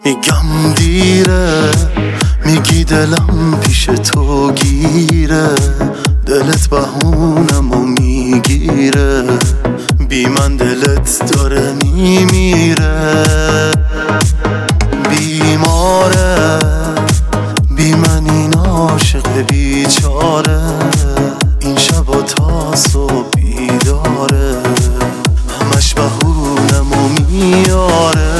میگم دیره، میگی دلم پیش تو گیره، دلت بهونمو میگیره، بی من دلت داره میمیره. بیماره بی من این عاشق بیچاره، این شبا تا صبح بیداره، همش بهونمو میاره.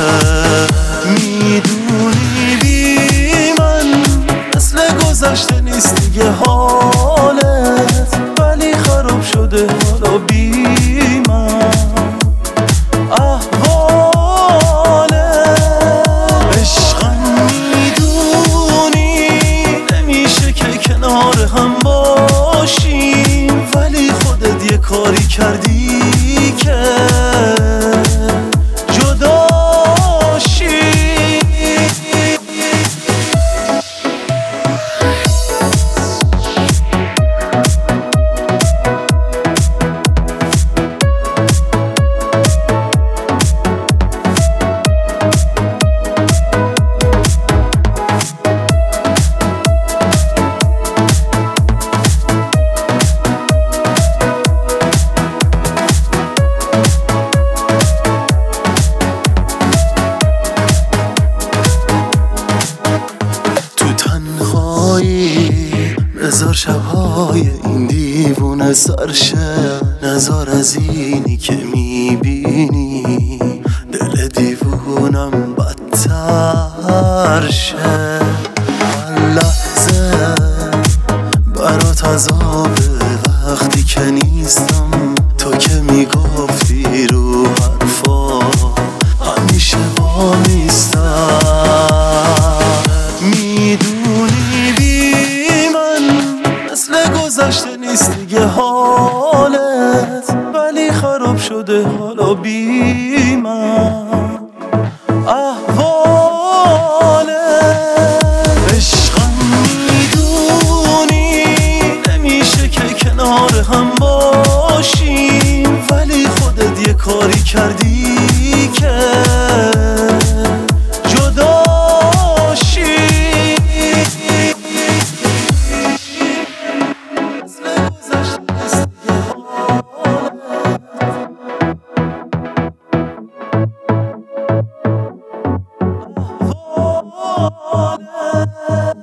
میدونی بی من مثل گذشته نیست دیگه حالت، ولی خراب شده حالا بی من احوالت. عشقم میدونی نمیشه که کنار هم باشیم، ولی خودت یه کاری کردی که جدا شی. بذار شبهای این دیوونه سرشه، نزار از اینی که میبینی دل دیوونم بدتر شه. هر لحظه برات عذابه وقتی که نیستم، تو که میگفتی رو حرفا همیشه با نیستم. میدونی گذشته نیست دیگه حالت، ولی خراب شده حالا بی من احوالت. عشقم میدونی نمیشه که کنار هم باشیم، ولی خودت یه کاری کردی که جدا شی. Oh,